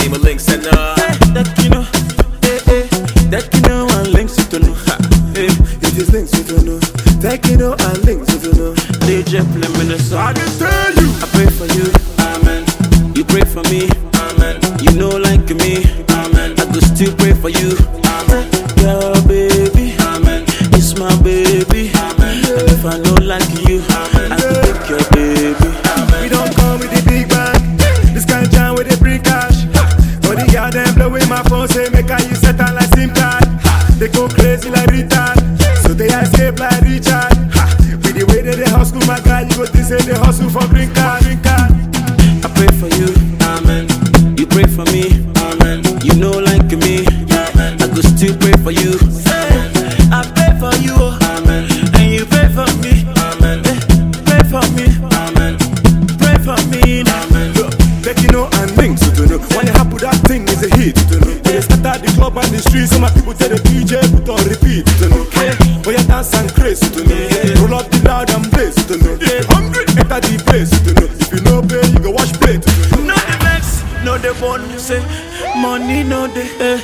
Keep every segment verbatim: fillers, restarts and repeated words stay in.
name of Links and uh that you know, eh, eh, that you know and links you to know. Hey, it is Links you don't know. Techno and Links you don't know. D J play me the song. I can tell you. I pray for you, amen. You pray for me, amen. You know like me, amen. I go still pray for you, amen. Girl, baby, amen. It's my baby, amen. And if I know like you, amen, I can take your baby, amen. We don't come with the big bang. This kind of jam with the free cash. But the girl them blowing my phone say make I use set like SIM card. They go crazy like retard, so they escape like Richard. With the way that they hustle my guy, you go think say they hustle for green card, green card. I pray for you, amen. You pray for me, amen. You know like me, amen. I go still pray for you, amen. I pray for you, amen. And you pray for me, amen. Pray for me, amen. Pray for me, amen. Techno and Links you don't know. When you happen that thing is a hit you don't know. They scatter the club and the streets, so my people tell the D J put on repeat you don't know. When you dance and craze you don't know. Roll up the loud and bass you don't know. Hungry enter the place you don't know. If you no pay you go wash plate you don't know. No the vex, no the bone, say money no the, eh.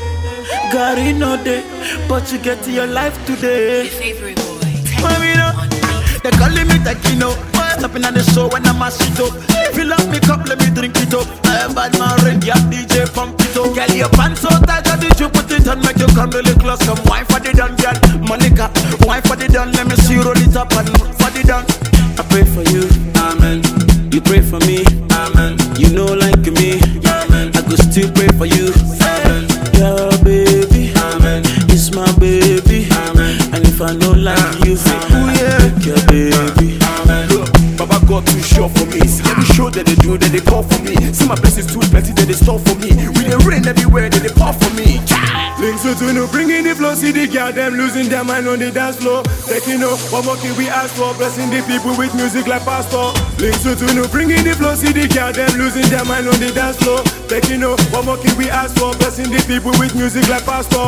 Gary no the, but you get to your life today. Your favorite boy, Mami no, they calling me Tekino. Stepping on the show when I'm a shit up. Fill up me cup, let me drink it up. I am bad man, ready, yeah, D J pump it up. Girl, your pants so tight, I did you put it on, make you come really close. Come wine for the done, girl. Monica, wine for the done, let me see you roll it up and for the done. I pray for you, amen. You pray for me, amen. You know like me, amen. I go still pray for you, amen. Girl, baby, amen. It's my baby, amen. And if I know like you, amen, I take your baby, amen. Baba God too sure for me. See every show that they do, that they call for me. See my blessings too plenty that they store for me. We they rain everywhere that they pour for me. Links to no bringing the flow, see the girl them losing their mind on the dance floor. Taking up, what more can we ask for? Blessing the people with music like pastor. Links to no bringing the flow, see the girl them losing their mind on the dance floor. Taking up, what more can we ask for? Blessing the people with music like pastor.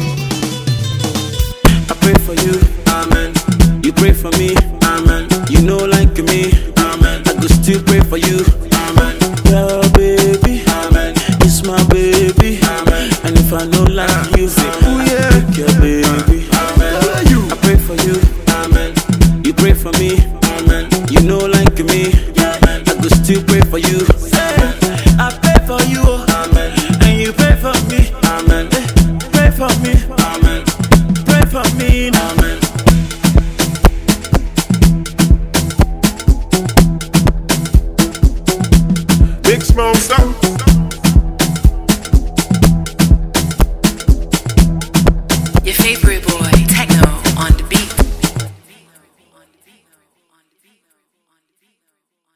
I pray for you, amen. You pray for me, amen. You know like me, amen. I go still pray for you, amen. Girl, baby, amen. It's my baby, amen. And if I know like you, amen, I take your baby, amen. I pray for you, amen. You pray for me, amen. You know like me, amen. I go still pray for you, amen. I pray for you, amen. And you pray for me, amen. Pray for me, amen. Pray for me, amen. Big Smoke sound.